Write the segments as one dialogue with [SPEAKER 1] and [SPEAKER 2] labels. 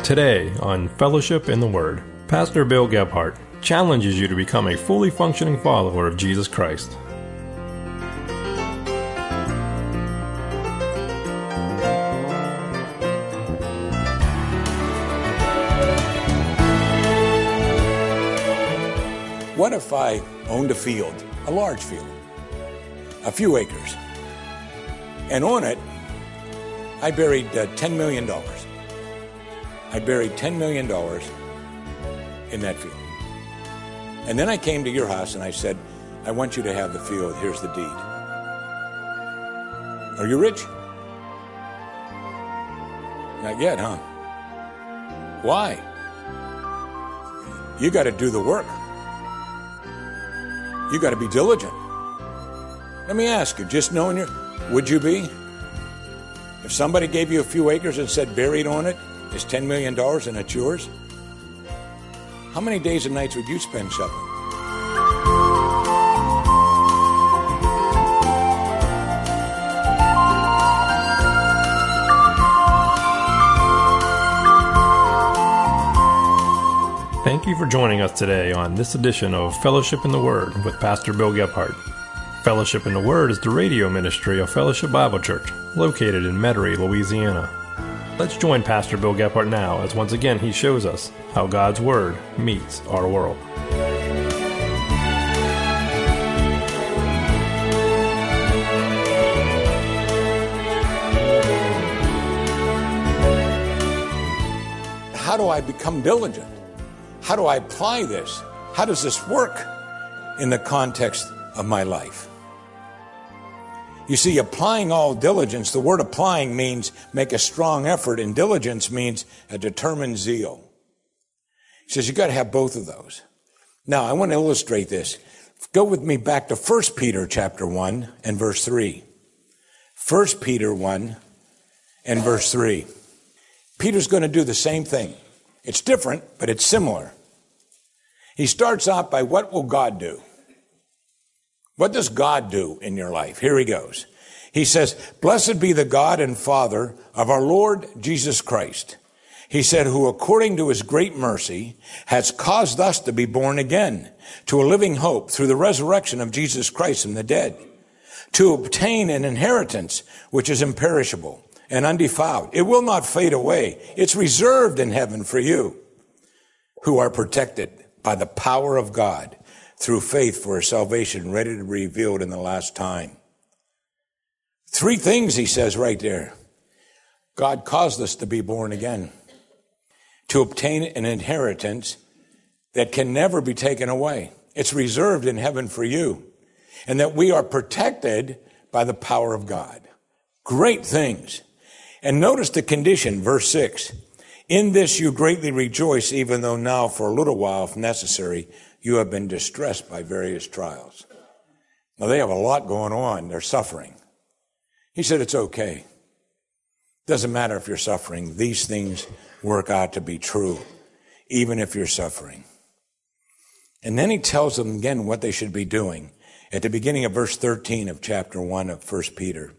[SPEAKER 1] Today on Fellowship in the Word, Pastor Bill Gebhardt challenges you to become a fully functioning follower of Jesus Christ.
[SPEAKER 2] What if I owned a field, a large field, a few acres, and on it, I buried $10 million. I buried $10 million in that field. And then I came to your house and I said, I want you to have the field. Here's the deed. Are you rich? Not yet, huh? Why? You got to do the work. You got to be diligent. Let me ask you, just knowing you, would you be? If somebody gave you a few acres and said buried on it is $10 million and it's yours, how many days and nights would you spend shoveling?
[SPEAKER 1] Thank you for joining us today on this edition of Fellowship in the Word with Pastor Bill Gebhardt. Fellowship in the Word is the radio ministry of Fellowship Bible Church, located in Metairie, Louisiana. Let's join Pastor Bill Gebhardt now as once again he shows us how God's Word meets our world.
[SPEAKER 2] How do I become diligent? How do I apply this? How does this work in the context of my life? You see, applying all diligence, the word applying means make a strong effort, and diligence means a determined zeal. He says you got to have both of those. Now, I want to illustrate this. Go with me back to 1 Peter chapter 1 and verse 3. 1 Peter 1 and verse 3. Peter's going to do the same thing. It's different, but it's similar. He starts out by, what will God do? What does God do in your life? Here he goes. He says, blessed be the God and Father of our Lord Jesus Christ. He said, who according to his great mercy has caused us to be born again to a living hope through the resurrection of Jesus Christ from the dead, to obtain an inheritance which is imperishable and undefiled. It will not fade away. It's reserved in heaven for you who are protected by the power of God through faith for a salvation ready to be revealed in the last time. Three things he says right there. God caused us to be born again, to obtain an inheritance that can never be taken away. It's reserved in heaven for you, and that we are protected by the power of God. Great things. And notice the condition, verse 6. In this you greatly rejoice, even though now for a little while, if necessary, you have been distressed by various trials. Now they have a lot going on. They're suffering. He said it's okay. Doesn't matter if you're suffering. These things work out to be true, even if you're suffering. And then he tells them again what they should be doing at the beginning of verse 13 of chapter 1 of 1 Peter.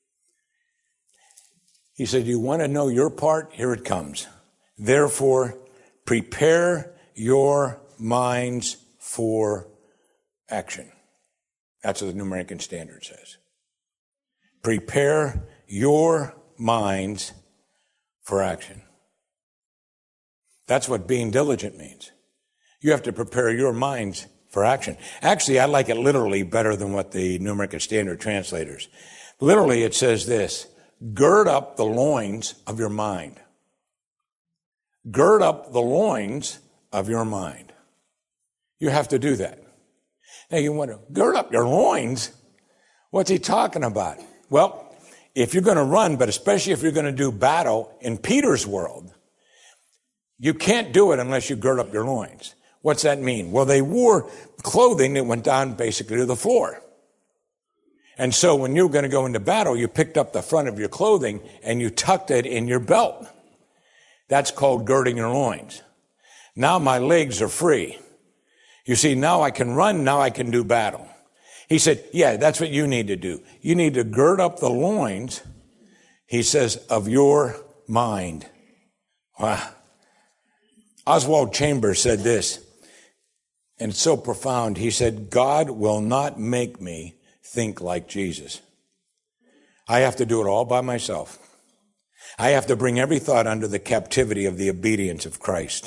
[SPEAKER 2] He said, you want to know your part? Here it comes. Therefore, prepare your minds for action. That's what the New American Standard says. Prepare your minds for action. That's what being diligent means. You have to prepare your minds for action. Actually, I like it literally better than what the New American Standard translators. Literally, it says this: gird up the loins of your mind. Gird up the loins of your mind. You have to do that. Now you wonder, gird up your loins? What's he talking about? Well, if you're going to run, but especially if you're going to do battle in Peter's world, you can't do it unless you gird up your loins. What's that mean? Well, they wore clothing that went down basically to the floor. And so when you were going to go into battle, you picked up the front of your clothing and you tucked it in your belt. That's called girding your loins. Now my legs are free. You see, now I can run, now I can do battle. He said, yeah, that's what you need to do. You need to gird up the loins, he says, of your mind. Wow. Oswald Chambers said this, and it's so profound. He said, God will not make me think like Jesus. I have to do it all by myself. I have to bring every thought under the captivity of the obedience of Christ.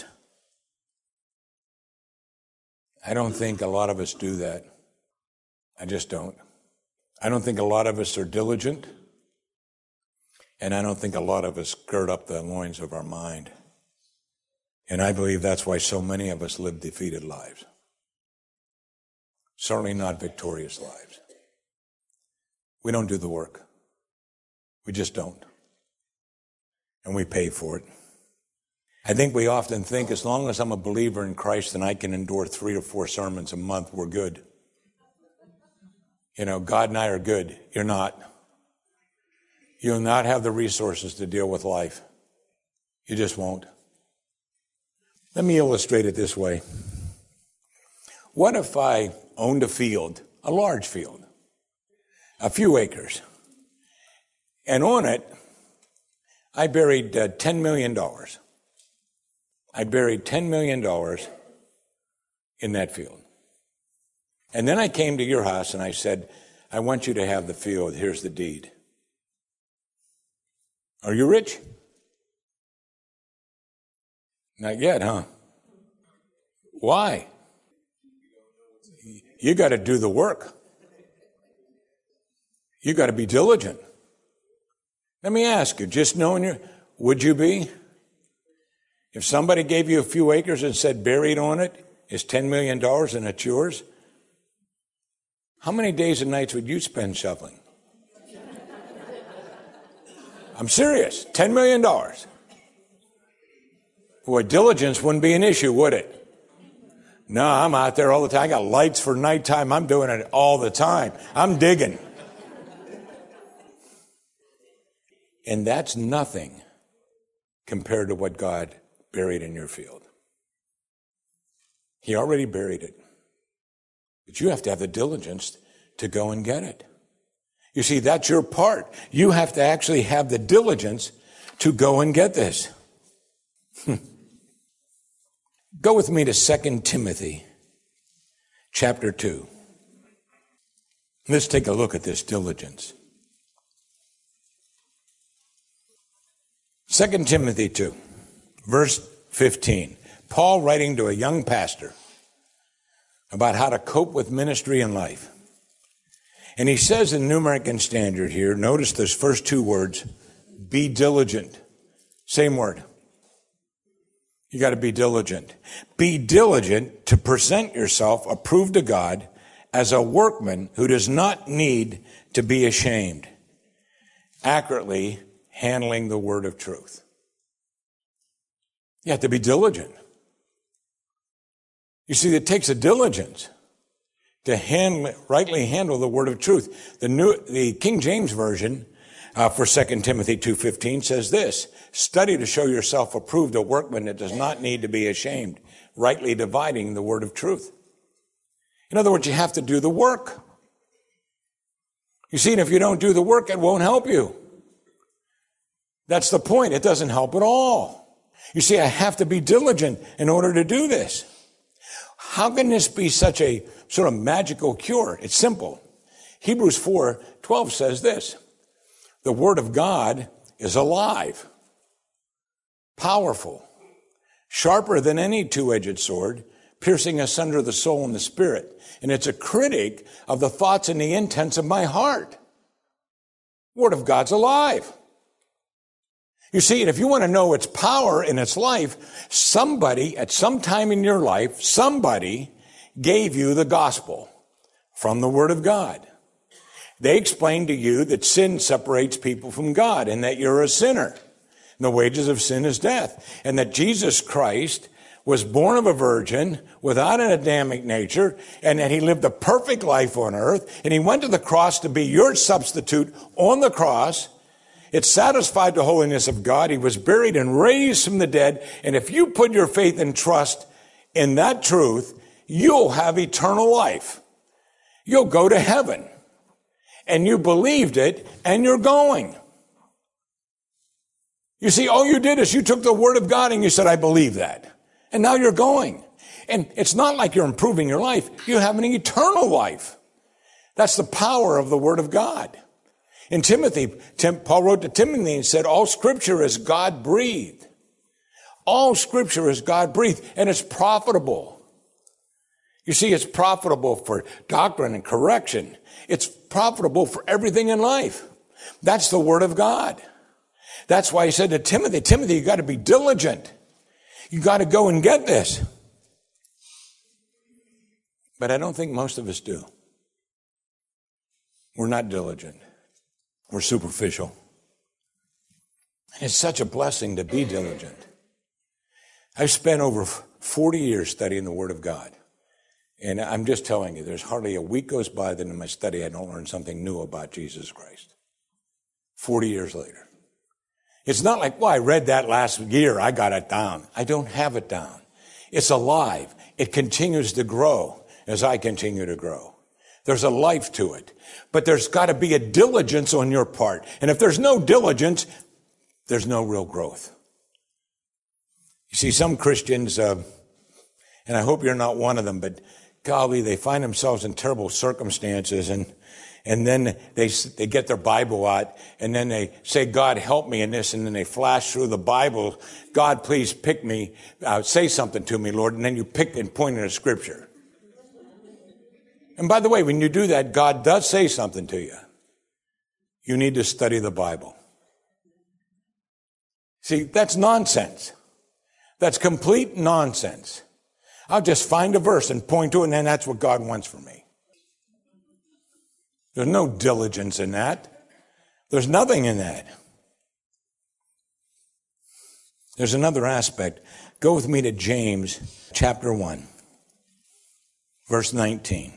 [SPEAKER 2] I don't think a lot of us do that. I just don't. I don't think a lot of us are diligent, and I don't think a lot of us gird up the loins of our mind. And I believe that's why so many of us live defeated lives. Certainly not victorious lives. We don't do the work. We just don't. And we pay for it. I think we often think as long as I'm a believer in Christ and I can endure 3 or 4 sermons a month, we're good. You know, God and I are good. You're not. You'll not have the resources to deal with life. You just won't. Let me illustrate it this way. What if I owned a field, a large field, a few acres, and on it, I buried $10 million. I buried $10 million in that field. And then I came to your house and I said, I want you to have the field. Here's the deed. Are you rich? Not yet, huh? Why? You got to do the work. You got to be diligent. Let me ask you, just knowing would you be? If somebody gave you a few acres and said buried on it is $10 million and it's yours, how many days and nights would you spend shoveling? I'm serious, $10 million. Boy, diligence wouldn't be an issue, would it? No, I'm out there all the time. I got lights for nighttime. I'm doing it all the time. I'm digging. And that's nothing compared to what God buried in your field. He already buried it. But you have to have the diligence to go and get it. You see, that's your part. You have to actually have the diligence to go and get this. Go with me to 2 Timothy chapter 2. Let's take a look at this diligence. 2 Timothy 2, verse 15. Paul writing to a young pastor about how to cope with ministry and life. And he says in New American Standard here, notice those first 2 words, be diligent. Same word. You got to be diligent. Be diligent to present yourself approved to God as a workman who does not need to be ashamed, accurately handling the word of truth. You have to be diligent. You see, it takes a diligence to rightly handle the word of truth. The King James Version for 2 Timothy 2:15 says this, study to show yourself approved, a workman that does not need to be ashamed, rightly dividing the word of truth. In other words, you have to do the work. You see, and if you don't do the work, it won't help you. That's the point. It doesn't help at all. You see, I have to be diligent in order to do this. How can this be such a sort of magical cure? It's simple. Hebrews 4:12 says this, the word of God is alive, powerful, sharper than any two-edged sword, piercing asunder the soul and the spirit. And it's a critic of the thoughts and the intents of my heart. Word of God's alive. You see, and if you want to know its power in its life, somebody at some time in your life, somebody gave you the gospel from the Word of God. They explained to you that sin separates people from God and that you're a sinner. And the wages of sin is death. And that Jesus Christ was born of a virgin without an Adamic nature, and that he lived a perfect life on earth, and he went to the cross to be your substitute on the cross. It satisfied the holiness of God. He was buried and raised from the dead. And if you put your faith and trust in that truth, you'll have eternal life. You'll go to heaven. And you believed it, and you're going. You see, all you did is you took the Word of God and you said, I believe that. And now you're going. And it's not like you're improving your life. You have an eternal life. That's the power of the Word of God. In Timothy, Paul wrote to Timothy and said, all Scripture is God-breathed. All Scripture is God-breathed, and it's profitable. You see, it's profitable for doctrine and correction. It's profitable for everything in life. That's the Word of God. That's why he said to Timothy, Timothy, you got to be diligent. You got to go and get this. But I don't think most of us do. We're not diligent. We're superficial. And it's such a blessing to be diligent. I've spent over 40 years studying the Word of God. And I'm just telling you, there's hardly a week goes by that in my study I don't learn something new about Jesus Christ. 40 years later. It's not like, well, I read that last year, I got it down. I don't have it down. It's alive. It continues to grow as I continue to grow. There's a life to it. But there's got to be a diligence on your part. And if there's no diligence, there's no real growth. You see, some Christians, and I hope you're not one of them, but golly, they find themselves in terrible circumstances and then they get their Bible out and then they say, God, help me in this. And then they flash through the Bible. God, please pick me, say something to me, Lord. And then you pick and point in a scripture. And by the way, when you do that, God does say something to you. You need to study the Bible. See, that's nonsense. That's complete nonsense. I'll just find a verse and point to it, and then that's what God wants from me. There's no diligence in that. There's nothing in that. There's another aspect. Go with me to James chapter 1, verse 19.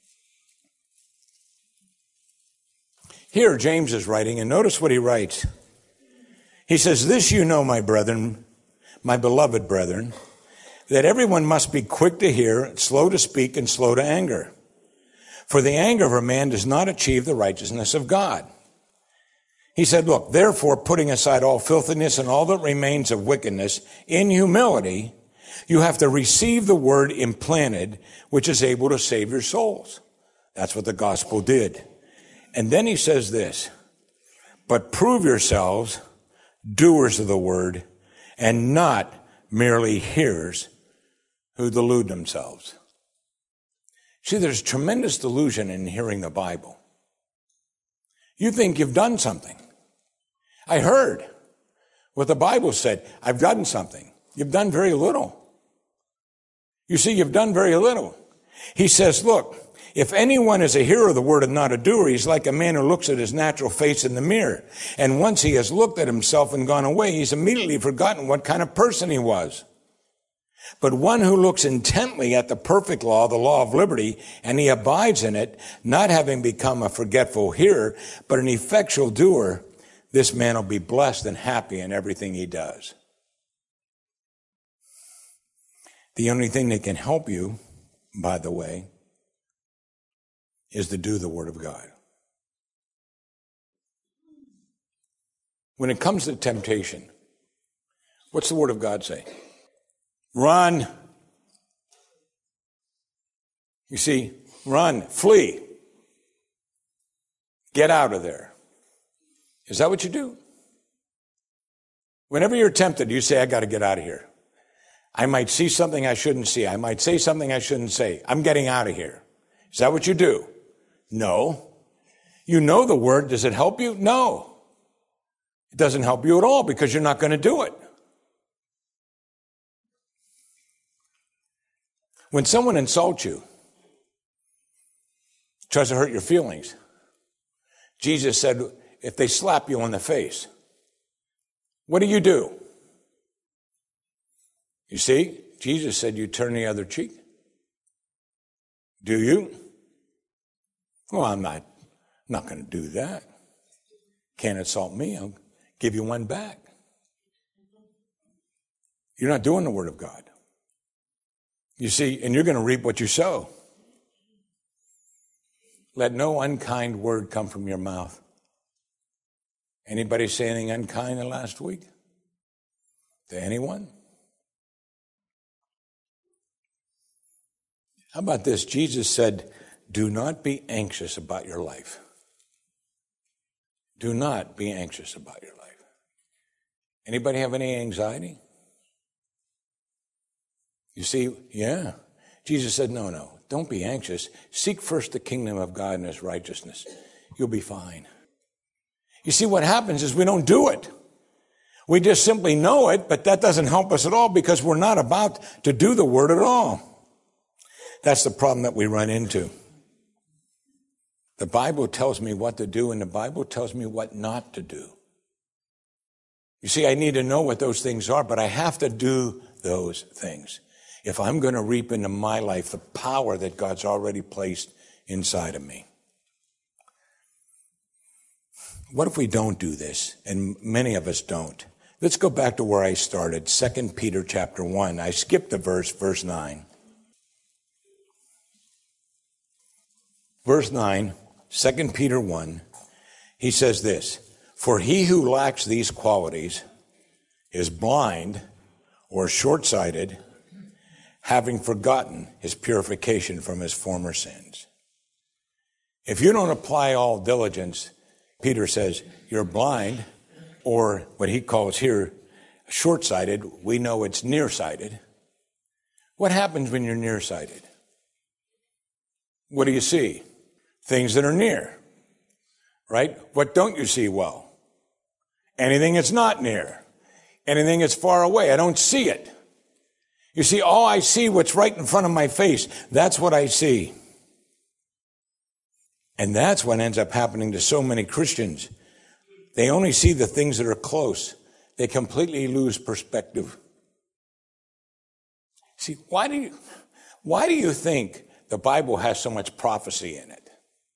[SPEAKER 2] Here James is writing, and notice what he writes. He says, this you know, my brethren, my beloved brethren, that everyone must be quick to hear, slow to speak, and slow to anger. For the anger of a man does not achieve the righteousness of God. He said, look, therefore, putting aside all filthiness and all that remains of wickedness, in humility, you have to receive the word implanted, which is able to save your souls. That's what the gospel did. And then he says this, but prove yourselves doers of the word and not merely hearers who delude themselves. See, there's tremendous delusion in hearing the Bible. You think you've done something. I heard what the Bible said. I've done something. You've done very little. You see, you've done very little. He says, look, if anyone is a hearer of the word and not a doer, he's like a man who looks at his natural face in the mirror. And once he has looked at himself and gone away, he's immediately forgotten what kind of person he was. But one who looks intently at the perfect law, the law of liberty, and he abides in it, not having become a forgetful hearer, but an effectual doer, this man will be blessed and happy in everything he does. The only thing that can help you, by the way, is to do the Word of God. When it comes to temptation, what's the Word of God say? Run. You see, run, flee. Get out of there. Is that what you do? Whenever you're tempted, you say, I got to get out of here. I might see something I shouldn't see. I might say something I shouldn't say. I'm getting out of here. Is that what you do? No. You know the word. Does it help you? No. It doesn't help you at all because you're not going to do it. When someone insults you, tries to hurt your feelings, Jesus said, if they slap you on the face, what do? You see, Jesus said you turn the other cheek. Do you? Well, I'm not going to do that. Can't insult me. I'll give you one back. You're not doing the Word of God. You see, and you're going to reap what you sow. Let no unkind word come from your mouth. Anybody say anything unkind in the last week? To anyone? How about this? Jesus said, do not be anxious about your life. Do not be anxious about your life. Anybody have any anxiety? You see, yeah. Jesus said, no, don't be anxious. Seek first the kingdom of God and his righteousness. You'll be fine. You see, what happens is we don't do it. We just simply know it, but that doesn't help us at all because we're not about to do the word at all. That's the problem that we run into. The Bible tells me what to do, and the Bible tells me what not to do. You see, I need to know what those things are, but I have to do those things if I'm going to reap into my life the power that God's already placed inside of me. What if we don't do this? And many of us don't. Let's go back to where I started, 2 Peter chapter 1. I skipped a verse 9. Verse 9, 2 Peter 1, he says this, for he who lacks these qualities is blind or short-sighted, having forgotten his purification from his former sins. If you don't apply all diligence, Peter says, you're blind, or what he calls here short-sighted. We know it's nearsighted. What happens when you're nearsighted? What do you see? Things that are near, right? What don't you see well? Anything that's not near. Anything that's far away. I don't see it. You see, all I see, what's right in front of my face, that's what I see. And that's what ends up happening to so many Christians. They only see the things that are close. They completely lose perspective. See, why do you think the Bible has so much prophecy in it?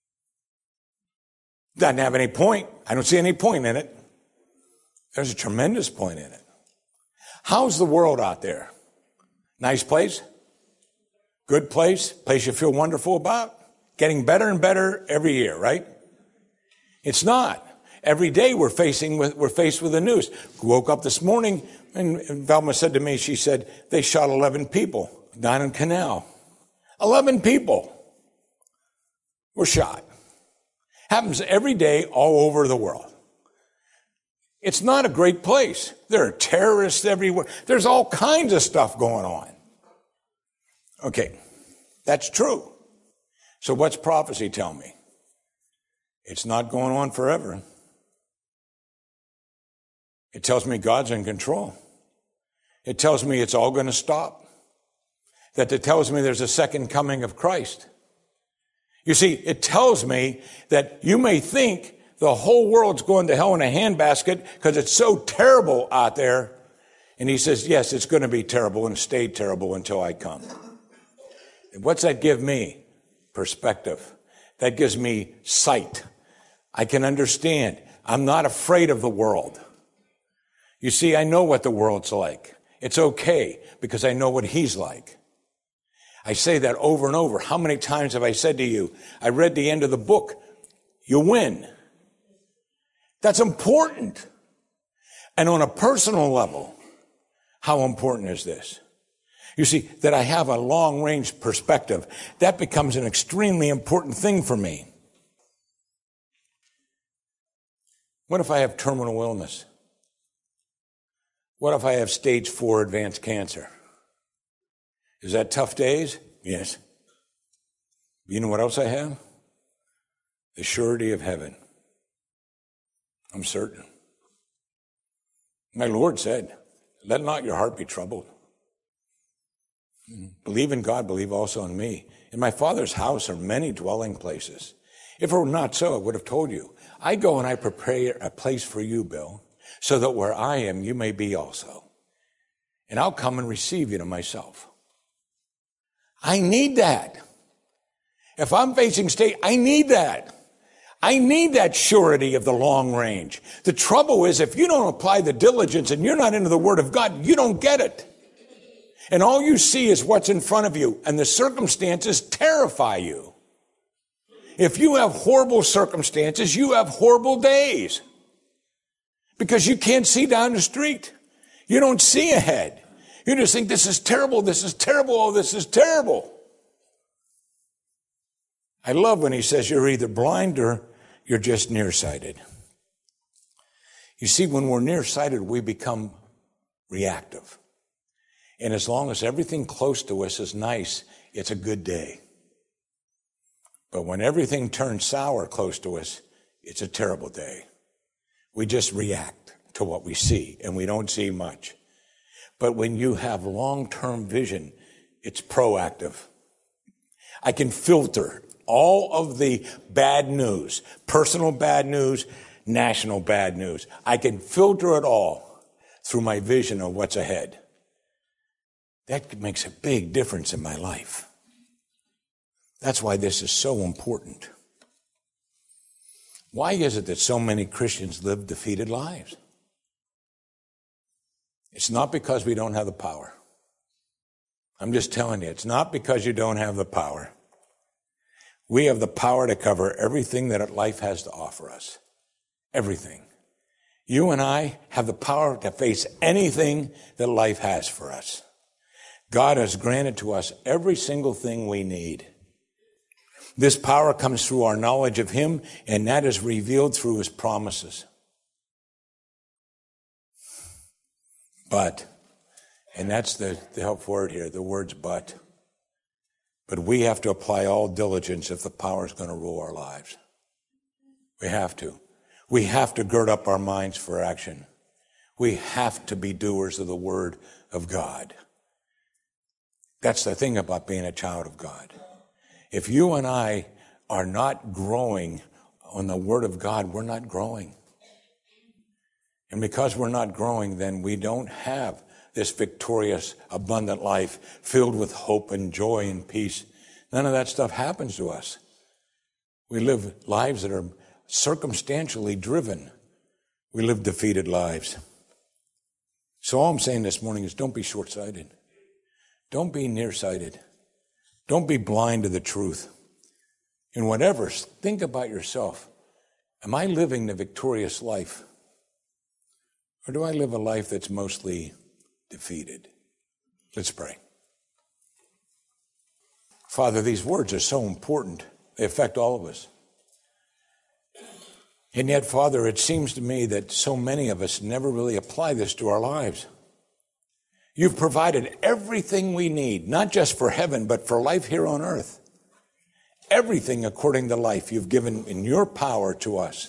[SPEAKER 2] Doesn't have any point. I don't see any point in it. There's a tremendous point in it. How's the world out there? Nice place? Good place? Place you feel wonderful about? Getting better and better every year, right? It's not. Every day we're faced with the news. Woke up this morning and Velma said to me, she said, they shot 11 people down in Canal. 11 people were shot. Happens every day all over the world. It's not a great place. There are terrorists everywhere. There's all kinds of stuff going on. Okay, that's true. So what's prophecy tell me? It's not going on forever. It tells me God's in control. It tells me it's all going to stop. That it tells me there's a second coming of Christ. You see, it tells me that you may think the whole world's going to hell in a handbasket because it's so terrible out there. And he says, yes, it's going to be terrible and stay terrible until I come. And what's that give me? Perspective. That gives me sight. I can understand. I'm not afraid of the world. You see, I know what the world's like. It's okay because I know what he's like. I say that over and over. How many times have I said to you, I read the end of the book, you win. That's important. And on a personal level, how important is this? You see, that I have a long-range perspective. That becomes an extremely important thing for me. What if I have terminal illness? What if I have stage 4 advanced cancer? Is that tough days? Yes. You know what else I have? The surety of heaven. I'm certain. My Lord said, let not your heart be troubled. Believe in God, believe also in me. In my Father's house are many dwelling places. If it were not so, I would have told you. I go and I prepare a place for you, Bill, so that where I am, you may be also. And I'll come and receive you to myself. I need that. If I'm facing state, I need that. I need that surety of the long range. The trouble is, if you don't apply the diligence and you're not into the Word of God, you don't get it. And all you see is what's in front of you, and the circumstances terrify you. If you have horrible circumstances, you have horrible days. Because you can't see down the street. You don't see ahead. You just think, this is terrible, oh, this is terrible. I love when he says you're either blind or you're just nearsighted. You see, when we're nearsighted, we become reactive. And as long as everything close to us is nice, it's a good day. But when everything turns sour close to us, it's a terrible day. We just react to what we see, and we don't see much. But when you have long-term vision, it's proactive. I can filter all of the bad news, personal bad news, national bad news. I can filter it all through my vision of what's ahead. That makes a big difference in my life. That's why this is so important. Why is it that so many Christians live defeated lives? It's not because we don't have the power. I'm just telling you, it's not because you don't have the power. We have the power to cover everything that life has to offer us. Everything. You and I have the power to face anything that life has for us. God has granted to us every single thing we need. This power comes through our knowledge of Him, and that is revealed through His promises. But, and that's the helpful word here, the word's but. But we have to apply all diligence if the power is going to rule our lives. We have to. We have to gird up our minds for action. We have to be doers of the Word of God. That's the thing about being a child of God. If you and I are not growing on the Word of God, we're not growing. And because we're not growing, then we don't have this victorious, abundant life filled with hope and joy and peace. None of that stuff happens to us. We live lives that are circumstantially driven. We live defeated lives. So all I'm saying this morning is don't be short-sighted. Don't be nearsighted. Don't be blind to the truth. In whatever, think about yourself. Am I living the victorious life? Or do I live a life that's mostly defeated? Let's pray. Father, these words are so important. They affect all of us. And yet, Father, it seems to me that so many of us never really apply this to our lives. You've provided everything we need, not just for heaven, but for life here on earth. Everything according to life you've given in your power to us.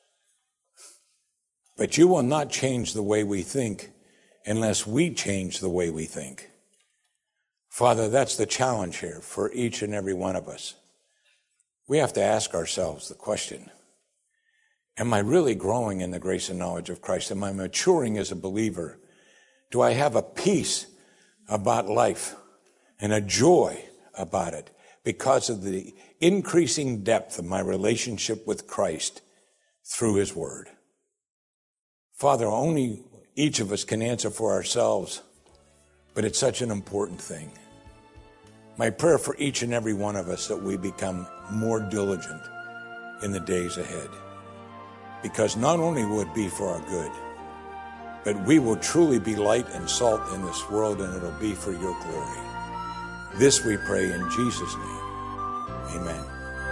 [SPEAKER 2] But you will not change the way we think unless we change the way we think. Father, that's the challenge here for each and every one of us. We have to ask ourselves the question, am I really growing in the grace and knowledge of Christ? Am I maturing as a believer? Do I have a peace about life and a joy about it because of the increasing depth of my relationship with Christ through His Word? Father, only each of us can answer for ourselves, but it's such an important thing. My prayer for each and every one of us that we become more diligent in the days ahead, because not only will it be for our good, but we will truly be light and salt in this world, and it'll be for your glory. This we pray in Jesus' name. Amen.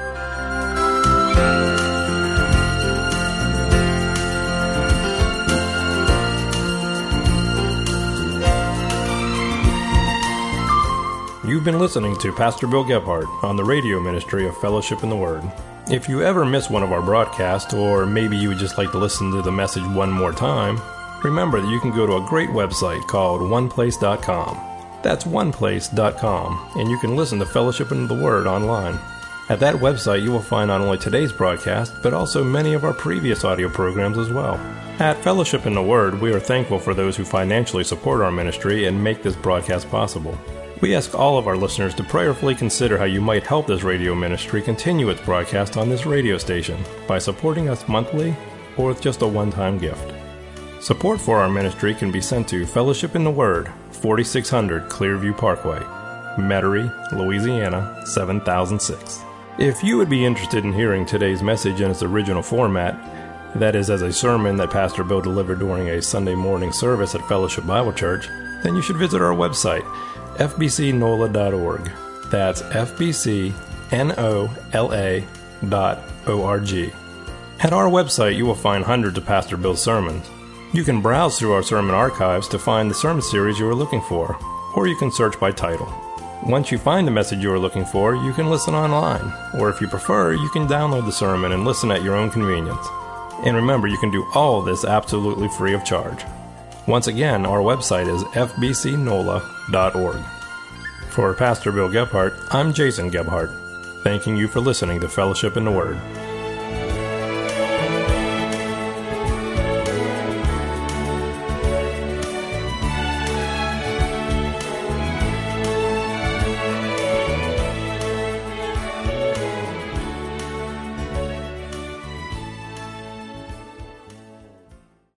[SPEAKER 1] You've been listening to Pastor Bill Gebhardt on the radio ministry of Fellowship in the Word. If you ever miss one of our broadcasts, or maybe you would just like to listen to the message one more time, remember that you can go to a great website called oneplace.com. That's oneplace.com, and you can listen to Fellowship in the Word online. At that website, you will find not only today's broadcast, but also many of our previous audio programs as well. At Fellowship in the Word, we are thankful for those who financially support our ministry and make this broadcast possible. We ask all of our listeners to prayerfully consider how you might help this radio ministry continue its broadcast on this radio station by supporting us monthly or with just a one-time gift. Support for our ministry can be sent to Fellowship in the Word, 4600 Clearview Parkway, Metairie, Louisiana, 7006. If you would be interested in hearing today's message in its original format, that is as a sermon that Pastor Bill delivered during a Sunday morning service at Fellowship Bible Church, then you should visit our website, fbcnola.org. That's fbcnola.org. At our website, you will find hundreds of Pastor Bill's sermons. You can browse through our sermon archives to find the sermon series you are looking for, or you can search by title. Once you find the message you are looking for, you can listen online, or if you prefer, you can download the sermon and listen at your own convenience. And remember, you can do all of this absolutely free of charge. Once again, our website is fbcnola.org. For Pastor Bill Gebhardt, I'm Jason Gebhardt, thanking you for listening to Fellowship in the Word.